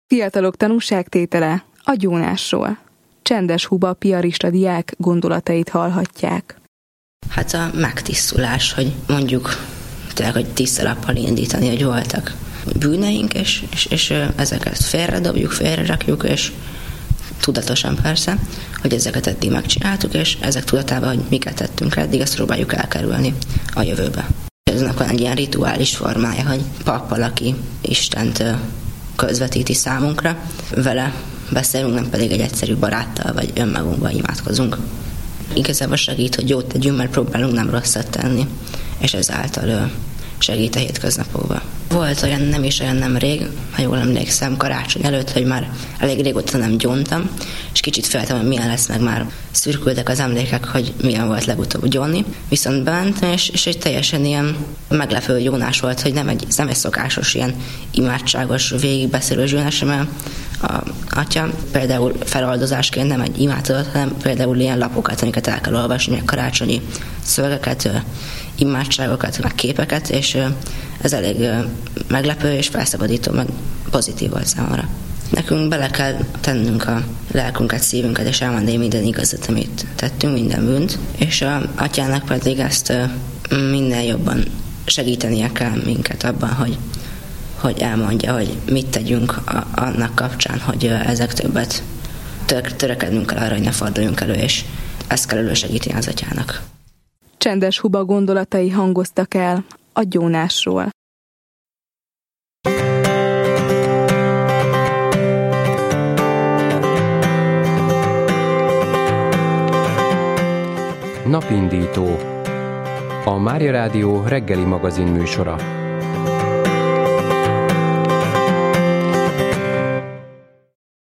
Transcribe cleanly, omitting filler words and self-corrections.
Fiatalok tanúságtétele a gyónásról. Csendes Huba piarista diák gondolatait hallhatják. Hát a megtisztulás, hogy mondjuk tényleg, hogy tiszta lappal indítani, hogy voltak bűneink, és ezeket félrerakjuk, és tudatosan persze, hogy ezeket eddig megcsináltuk, és ezek tudatában, hogy miket tettünk eddig, ezt próbáljuk elkerülni a jövőbe. Eznek van egy ilyen rituális formája, hogy pappal, aki Istent közvetíti számunkra, vele beszélünk, nem pedig egy egyszerű baráttal, vagy önmagunkban imádkozunk. Igazából segít, hogy jót tegyünk, mert próbálunk nem rosszat tenni, és ezáltal segít a hétköznapokban. Volt olyan nem rég, ha jól emlékszem, karácsony előtt, hogy már elég régóta nem gyóntam, és kicsit féltem, hogy milyen lesz, meg már szürkültek az emlékek, hogy milyen volt legutóbb gyónni. Viszont bementem, és egy teljesen ilyen meglepő gyónás volt, hogy nem egy szokásos ilyen imádságos, végigbeszélő gyónás, mert a atya például feloldozásként nem egy imát adott, hanem például ilyen lapokat, amiket el kell olvasni, meg karácsonyi szövegeket, imádságokat, meg képeket, és ez elég meglepő és felszabadító, meg pozitív volt számomra. Nekünk bele kell tennünk a lelkünket, szívünket, és elmondani minden igazat, amit tettünk, minden bűnt, és az atyának pedig ezt minden jobban segítenie kell minket abban, hogy elmondja, hogy mit tegyünk annak kapcsán, hogy ezek többet törekednünk kell arra, hogy ne forduljunk elő, és ezt kell elősegíteni az atyának. Csendes Huba gondolatai hangoztak el a gyónásról. Napindító. A Mária Rádió reggeli magazin műsora.